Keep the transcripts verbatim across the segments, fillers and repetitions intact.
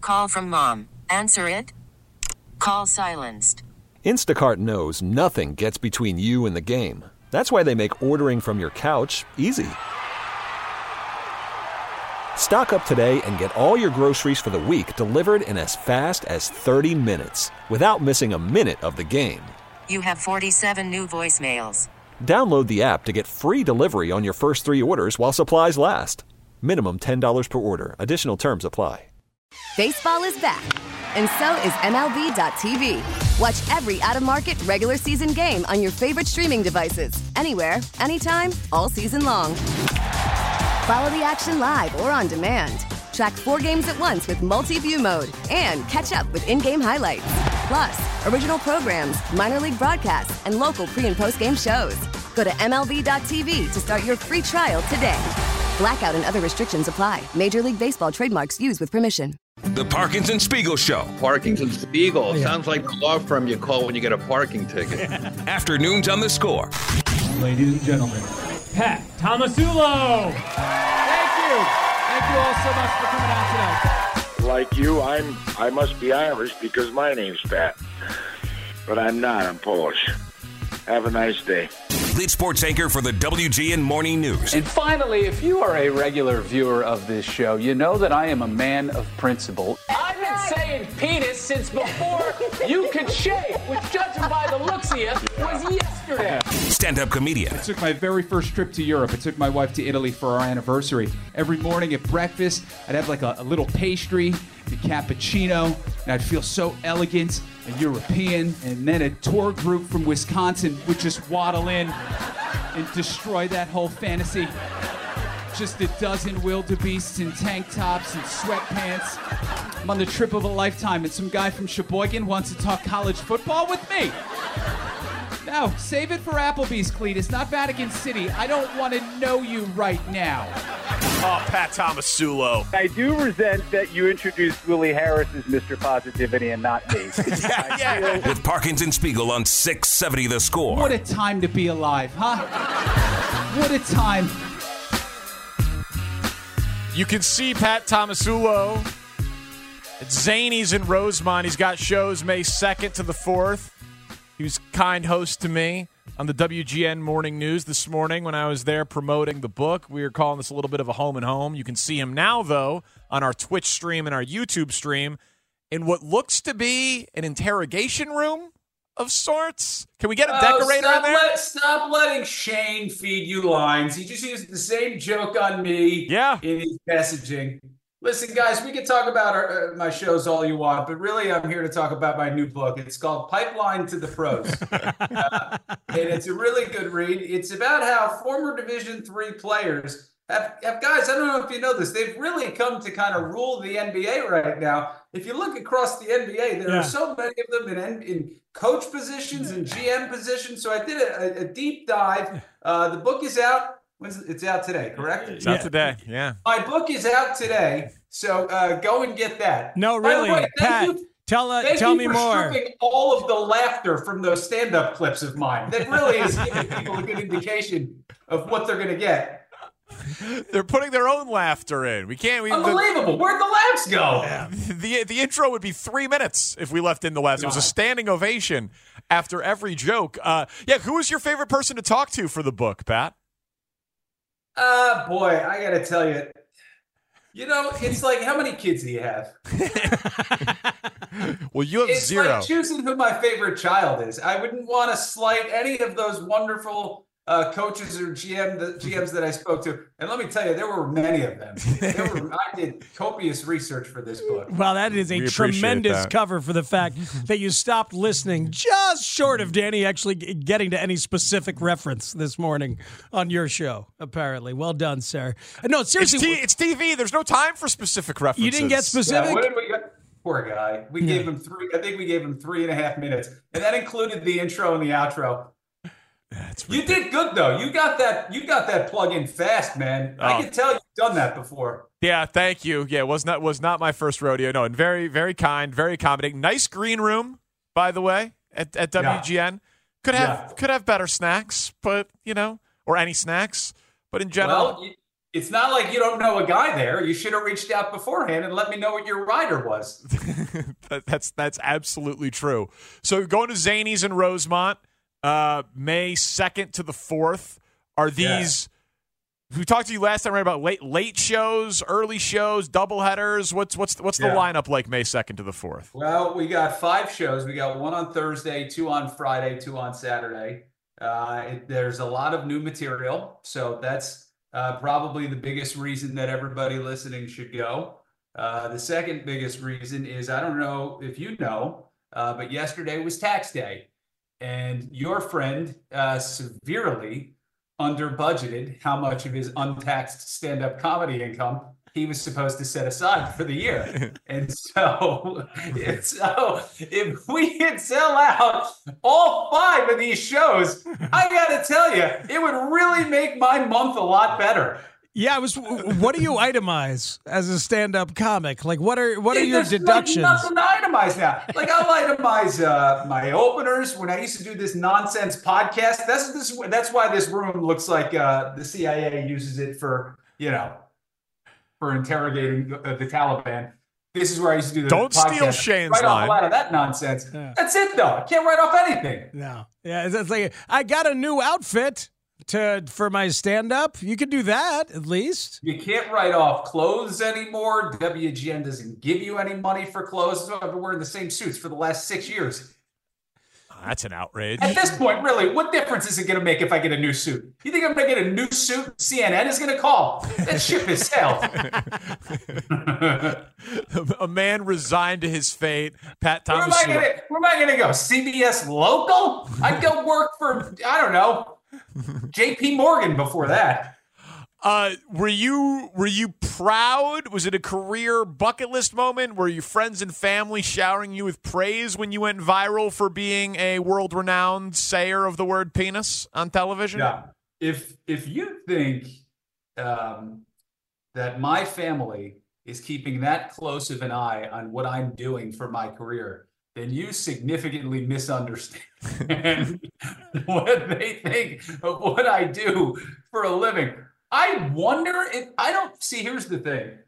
Call from mom. Answer it. Call silenced. Instacart knows nothing gets between you and the game. That's why they make ordering from your couch easy. Stock up today and get all your groceries for the week delivered in as fast as thirty minutes without missing a minute of the game. You have forty-seven new voicemails. Download the app to get free delivery on your first three orders while supplies last. Minimum ten dollars per order. Additional terms apply. Baseball is back, and so is M L B dot T V. Watch every out-of-market regular season game on your favorite streaming devices, anywhere, anytime, all season long. Follow the action live or on demand. Track four games at once with multi-view mode and catch up with in-game highlights. Plus, original programs, minor league broadcasts, and local pre- and post-game shows. Go to M L B dot T V to start your free trial today. Blackout and other restrictions apply. Major League Baseball trademarks used with permission. The Parkinson Spiegel Show. Parkinson Spiegel. Yeah. Sounds like the law firm you call when you get a parking ticket. Afternoons on The Score. Ladies and gentlemen, Pat Tomasulo. Thank you. Thank you all so much for coming out tonight. Like you, I'm I must be Irish because my name's Pat. But I'm not. I'm Polish. Have a nice day. Lead sports anchor for the W G N Morning News. And finally, if you are a regular viewer of this show, you know that I am a man of principle. I've been saying penis since before you could shave, which, judging by the looks of you, was yesterday. Stand-up comedian. I took my very first trip to Europe. I took my wife to Italy for our anniversary. Every morning at breakfast, I'd have like a, a little pastry, a cappuccino, and I'd feel so elegant and European. And then a tour group from Wisconsin would just waddle in and destroy that whole fantasy. Just a dozen wildebeests in tank tops and sweatpants. I'm on the trip of a lifetime, and some guy from Sheboygan wants to talk college football with me. No, save it for Applebee's, Cletus, not Vatican City. I don't want to know you right now. Oh, Pat Tomasulo. I do resent that you introduced Willie Harris as Mister Positivity and not me. yeah, yeah. With Parkinson Spiegel on six seventy The Score. What a time to be alive, huh? What a time. You can see Pat Tomasulo at Zany's in Rosemont. He's got shows May second to the fourth. He was a kind host to me on the W G N Morning News this morning when I was there promoting the book. We were calling this a little bit of a home and home. You can see him now, though, on our Twitch stream and our YouTube stream in what looks to be an interrogation room of sorts. Can we get a decorator oh, in there? Let, stop letting Shane feed you lines. He just used the same joke on me yeah. in his messaging. Listen, guys, we can talk about our, uh, my shows all you want, but really I'm here to talk about my new book. It's called Pipeline to the Pros. uh, and it's a really good read. It's about how former Division three players have, have, guys, I don't know if you know this, they've really come to kind of rule the N B A right now. If you look across the N B A, there yeah. are so many of them in, in coach positions and G M positions. So I did a, a deep dive. Uh, the book is out. When's it? It's out today, correct? It's yeah. out today, yeah. My book is out today, so uh, go and get that. No, really, way, Pat, you, tell, uh, tell me for more. Stripping all of the laughter from those stand-up clips of mine. That really is giving people a good indication of what they're going to get. They're putting their own laughter in. We can't. We, Unbelievable. The, Where'd the laughs go? Yeah. The the intro would be three minutes if we left in the laughs. It was a standing ovation after every joke. Uh, yeah, who was your favorite person to talk to for the book, Pat? Uh, boy, I got to tell you, you know, it's like, how many kids do you have? Well, you have it's zero. It's like choosing who my favorite child is. I wouldn't want to slight any of those wonderful uh, coaches or G M the G Ms that I spoke to. And let me tell you, there were many of them. There were, I did copious research for this book. Well, that is a tremendous that. cover for the fact that you stopped listening just short of Danny actually getting to any specific reference this morning on your show, apparently. Well done, sir. No, seriously. It's, t- it's T V. There's no time for specific references. You didn't get specific? Yeah, what did we get? Poor guy. We yeah. gave him three. I think we gave him three and a half minutes. And that included the intro and the outro. You did good though. You got that. You got that plug in fast, man. Oh. I can tell you've done that before. Yeah, thank you. Yeah, was not was not my first rodeo. No, and very very kind, very accommodating. Nice green room, by the way, at, at W G N. Yeah. Could have yeah. could have better snacks, but you know, or any snacks. But in general, well, you, It's not like you don't know a guy there. You should have reached out beforehand and let me know what your rider was. that, that's that's absolutely true. So going to Zanies in Rosemont, uh, May second to the fourth. Are these? Yeah. We talked to you last time right about late late shows, early shows, doubleheaders. What's what's what's the yeah. lineup like May second to the fourth? Well, we got five shows. We got one on Thursday, two on Friday, two on Saturday. Uh, it, there's a lot of new material, so that's. Uh, probably the biggest reason that everybody listening should go. Uh, the second biggest reason is, I don't know if you know, uh, but yesterday was tax day. And your friend uh, severely under budgeted how much of his untaxed stand-up comedy income he was supposed to set aside for the year. And so, so if we could sell out all five of these shows, I got to tell you, it would really make my month a lot better. Yeah, I was. What do you itemize as a stand-up comic? Like, what are what are There's your deductions? Like nothing to itemize now. Like, I'll itemize uh, my openers when I used to do this nonsense podcast. That's this. That's why this room looks like uh, the C I A uses it for, you know, for interrogating the, uh, the Taliban. This is where I used to do the Don't podcast. steal Shane's Write line. off a lot of that nonsense. Yeah. That's it, though. I can't write off anything. No. Yeah, it's, it's like, I got a new outfit to for my stand-up. You could do that, at least. You can't write off clothes anymore. W G N doesn't give you any money for clothes. So I've been wearing the same suits for the last six years. That's an outrage. At this point, really, what difference is it going to make if I get a new suit? You think I'm going to get a new suit? C N N is going to call. That ship has sailed. A man resigned to his fate. Pat Thomas. Where am I going to go? C B S Local? I'd go work for, I don't know, J P Morgan before that. Uh, were you were you proud? Was it a career bucket list moment? Were your friends and family showering you with praise when you went viral for being a world-renowned sayer of the word penis on television? Yeah. If if you think um, that my family is keeping that close of an eye on what I'm doing for my career, then you significantly misunderstand what they think of what I do for a living. I wonder if I don't see. Here's the thing.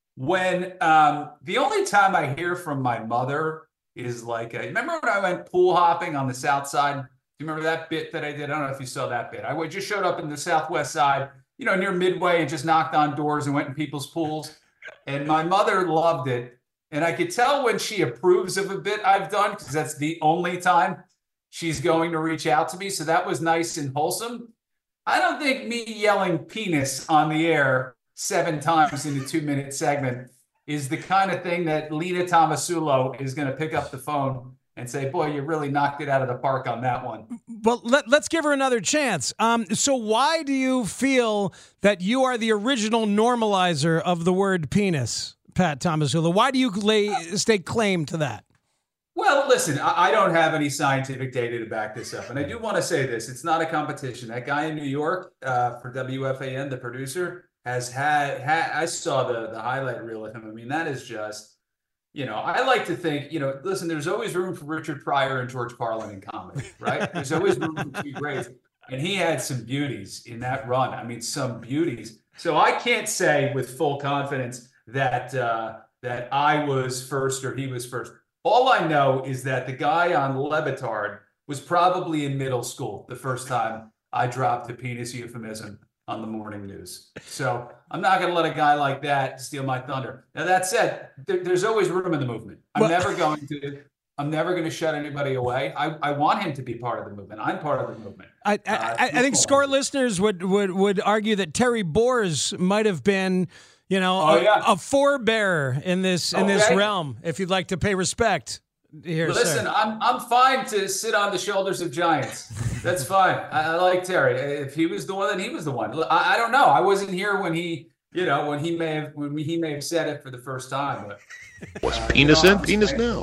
When um, the only time I hear from my mother is like, a, remember when I went pool hopping on the South Side? Do you remember that bit that I did? I don't know if you saw that bit. I just showed up in the Southwest Side, you know, near Midway, and just knocked on doors and went in people's pools. And my mother loved it. And I could tell when she approves of a bit I've done, because that's the only time she's going to reach out to me. So that was nice and wholesome. I don't think me yelling penis on the air seven times in a two-minute segment is the kind of thing that Lena Tomasulo is going to pick up the phone and say, boy, you really knocked it out of the park on that one. Well, let, let's give her another chance. Um, so why do you feel that you are the original normalizer of the word penis, Pat Tomasulo? Why do you lay, stake claim to that? Well, listen, I don't have any scientific data to back this up. And I do want to say this. It's not a competition. That guy in New York uh, for W F A N, the producer, has had, had I saw the, the highlight reel of him. I mean, that is just, you know, I like to think, you know, listen, there's always room for Richard Pryor and George Carlin in comedy, right? There's always room for two greats. And he had some beauties in that run. I mean, some beauties. So I can't say with full confidence that uh, that I was first or he was first. All I know is that the guy on Levitard was probably in middle school the first time I dropped the penis euphemism on the morning news. So I'm not going to let a guy like that steal my thunder. Now, that said, there, there's always room in the movement. I'm well, never going to I'm never going to shut anybody away. I, I want him to be part of the movement. I'm part of the movement. I, I, uh, I, I think Score listeners would, would, would argue that Terry Boers might have been – You know, oh, a, yeah. a forebearer in this in okay. this realm. If you'd like to pay respect, here, listen, sir. I'm I'm fine to sit on the shoulders of giants. That's fine. I, I like Terry. If he was the one, then he was the one. I, I don't know. I wasn't here when he, you know, when he may have when he may have said it for the first time. But what's uh, penis you know, in? Penis now.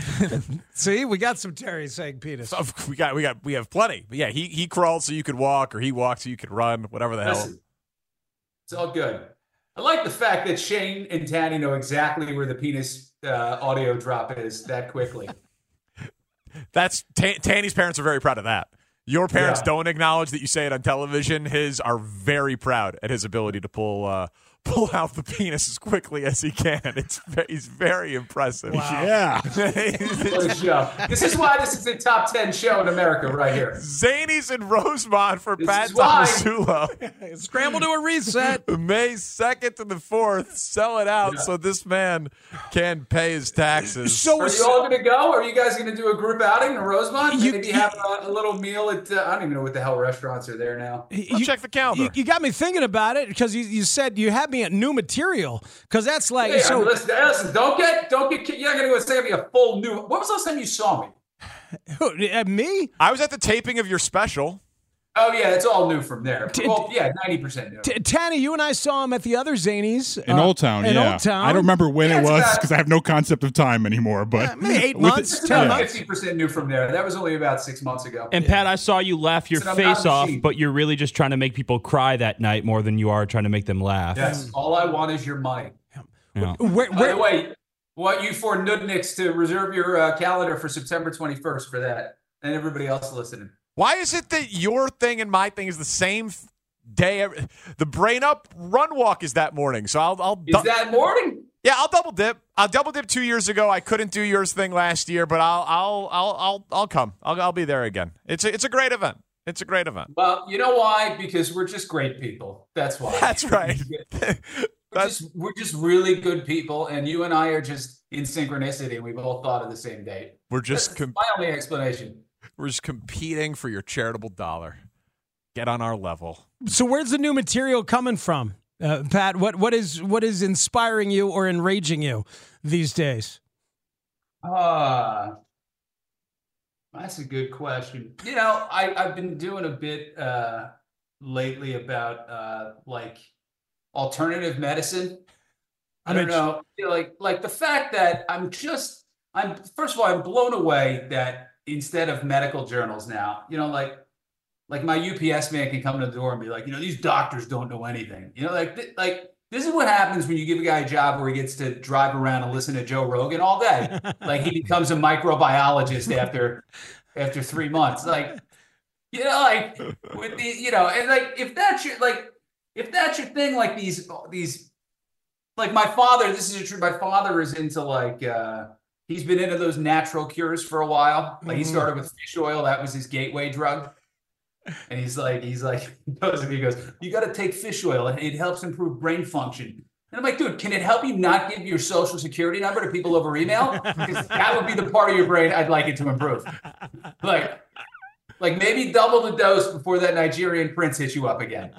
See, we got some Terry saying penis. We got we got we have plenty. But yeah, he he crawled so you could walk, or he walked so you could run. Whatever the listen, hell. It's all good. I like the fact that Shane and Tanny know exactly where the penis uh, audio drop is that quickly. That's T- Tanny's parents are very proud of that. your parents Yeah. don't acknowledge that you say it on television. His are very proud at his ability to pull uh, pull out the penis as quickly as he can. It's ve- he's very impressive. Wow. Yeah. What a show. This is why this is a top ten show in America right here. Zanies and Rosemont for This Pat is why. Tomasulo. Scramble to a reset. May second to the fourth. Sell it out Yeah. so this man can pay his taxes. So Are you all going to go? Are you guys going to do a group outing to Rosemont? You- Maybe you- have a, a little meal at, uh, I don't even know what the hell restaurants are there now. I'll you, check the calendar. You, you got me thinking about it because you, you said you had me at new material because that's like Hey, so. listen, listen, don't get, don't get, you're not going to go say me a full new, when was the last time you saw me? Who, uh, me? I was at the taping of your special. Oh, yeah, it's all new from there. T- Well, yeah, ninety percent new. T- Tanny, you and I saw him at the other Zanies In uh, Old Town, in yeah. Old Town. I don't remember when Yeah, it it's was about- because I have no concept of time anymore. But Yeah, maybe eight with it- months, It's ten about months. fifty percent new from there. That was only about six months ago. And Pat, I saw you laugh your Listen, I'm not face a off, machine. but you're really just trying to make people cry that night more than you are trying to make them laugh. Yes, all I want is your money. Yeah. Where, By where, the way, want you four nudniks to reserve your uh, calendar for September twenty-first for that, and everybody else listening. Why is it that your thing and my thing is the same f- day? every- The Brain Up Run Walk is that morning, so I'll. I'll Is that morning? Yeah, I'll double dip. I'll double dip two years ago. I couldn't do yours thing last year, but I'll. I'll. I'll. I'll. I'll come. I'll. I'll be there again. It's a. It's a great event. It's a great event. Well, you know why? Because we're just great people. That's why. That's right. We're just, we're just really good people, and you and I are just in synchronicity. We both thought of the same date. We're just. That's Com- my only explanation. we're just competing for your charitable dollar. Get on our level. so where's the new material coming from, uh, Pat? What what is what is inspiring you or enraging you these days? Ah, that's a good question. You know, I, I've been doing a bit uh, lately about uh, like alternative medicine. I don't Which- know, you know, like like the fact that I'm just I'm first of all I'm blown away that instead of medical journals now, you know, like like my U P S man can come to the door and be like, you know, these doctors don't know anything. You know, like th- like this is what happens when you give a guy a job where he gets to drive around and listen to Joe Rogan all day. Like he becomes a microbiologist after after three months. Like, you know, like with the, you know, and like if that's your like if that's your thing, like these these like my father, this is true. My father is into like uh he's been into those natural cures for a while. Like he started with fish oil, that was his gateway drug. And he's like, he's like, he goes, and he goes, you got to take fish oil. and It helps improve brain function. And I'm like, dude, can it help you not give your social security number to people over email? Because that would be the part of your brain I'd like it to improve. Like, like maybe double the dose before that Nigerian prince hits you up again.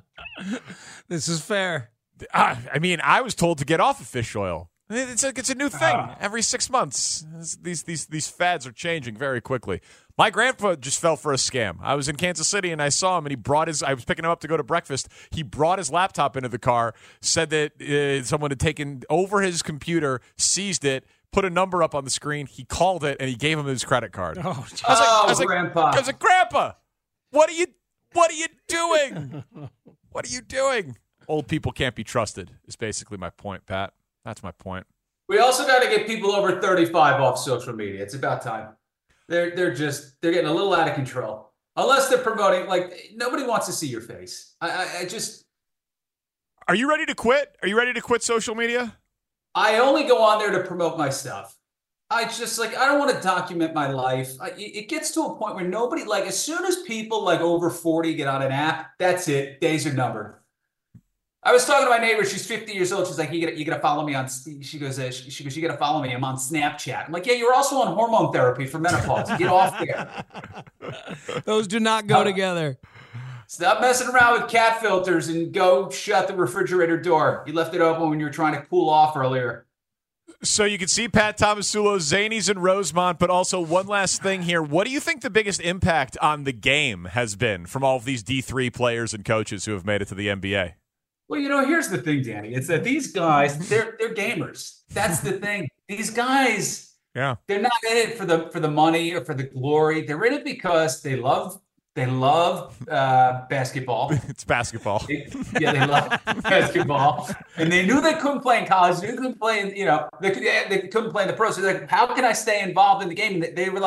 This is fair. Uh, I mean, I was told to get off of fish oil. It's a, it's a new thing every six months. These these these fads are changing very quickly. My grandpa just fell for a scam. I was in Kansas City and I saw him, and he brought his. I was picking him up to go to breakfast. He brought his laptop into the car, said that uh, someone had taken over his computer, seized it, put a number up on the screen. He called it, and he gave him his credit card. Oh, I was like, Oh, I was like, Grandpa. I was like, Grandpa, what are you, what are you doing? What are you doing? Old people can't be trusted. Is basically my point, Pat. That's my point. We also got to get people over thirty-five off social media. It's about time. They're they're just they're getting a little out of control. Unless they're promoting, like nobody wants to see your face. I, I, I just Are you ready to quit? Are you ready to quit social media? I only go on there to promote my stuff. I just like I don't want to document my life. I, it it gets to a point where nobody like as soon as people like over forty get on an app, that's it. Days are numbered. I was talking to my neighbor. She's fifty years old. She's like, "You gotta, you gotta follow me on." She goes, uh, she, she goes, "You gotta follow me. I'm on Snapchat." I'm like, "Yeah, you're also on hormone therapy for menopause. Get off there." Those do not go Uh, together. Stop messing around with cat filters and go shut the refrigerator door. You left it open when you were trying to cool off earlier. So you can see Pat Tomasulo, Zanies in Rosemont, but also one last thing here. What do you think the biggest impact on the game has been from all of these D three players and coaches who have made it to the N B A? Well, you know, here's the thing, Danny. It's that these guys, they're they're gamers. That's the thing. These guys, Yeah. they're not in it for the for the money or for the glory. They're in it because they love they love uh, basketball. It's basketball. They- yeah, they love basketball, and they knew they couldn't play in college. They couldn't play in, you know, they, could, they couldn't play in the pros. So they're like, how can I stay involved in the game? And they, they were like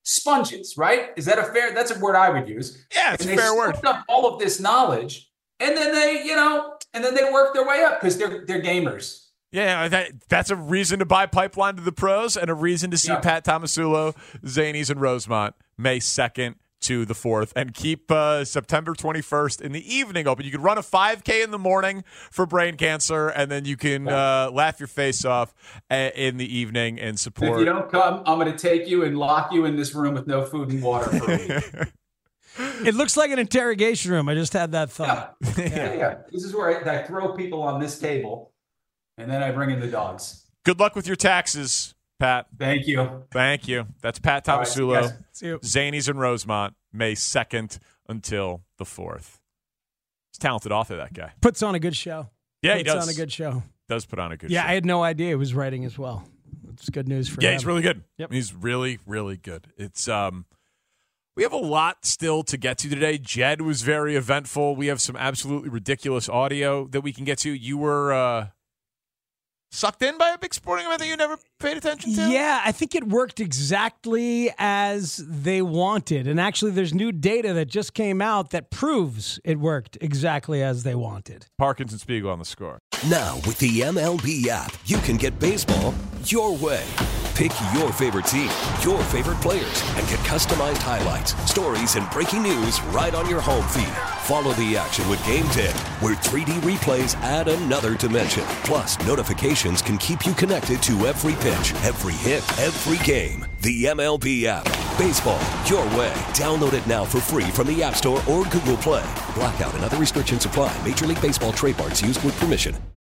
sponges, right? Is that a fair? That's a word I would use. Yeah, it's and a fair word. They up all of this knowledge, and then they, you know, and then they work their way up because they're they're gamers. Yeah, that, that's a reason to buy Pipeline to the Pros and a reason to see yeah. Pat Tomasulo, Zanies, and Rosemont May second to the fourth. And keep uh, September twenty-first in the evening open. You can run a five K in the morning for brain cancer, and then you can uh, laugh your face off a- in the evening and support. If you don't come, I'm going to take you and lock you in this room with no food and water for a week. It looks like an interrogation room. I just had that thought. Yeah, yeah. yeah. This is where I, I throw people on this table. And then I bring in the dogs. Good luck with your taxes, Pat. Thank you. Thank you. That's Pat Tomasulo, right, yes. Zanies and Rosemont, May second until the fourth. He's a talented author, that guy. Puts on a good show. Yeah, Puts he does. Puts on a good show. Does put on a good yeah, show. Yeah, I had no idea he was writing as well. It's good news for yeah, him. Yeah, he's really good. Yep. He's really, really good. It's um, we have a lot still to get to today. Jed was very eventful. We have some absolutely ridiculous audio that we can get to. You were... Uh, sucked in by a big sporting event that you never paid attention to? Yeah, I think it worked exactly as they wanted. And actually, there's new data that just came out that proves it worked exactly as they wanted. Parkins and Spiegel on the score. Now, with the M L B app, you can get baseball your way. Pick your favorite team, your favorite players, and get customized highlights, stories, and breaking news right on your home feed. Follow the action with Game ten, where three D replays add another dimension. Plus, notifications can keep you connected to every pitch, every hit, every game. The M L B app. Baseball your way. Download it now for free from the App Store or Google Play. Blackout and other restrictions apply. Major League Baseball trademarks used with permission.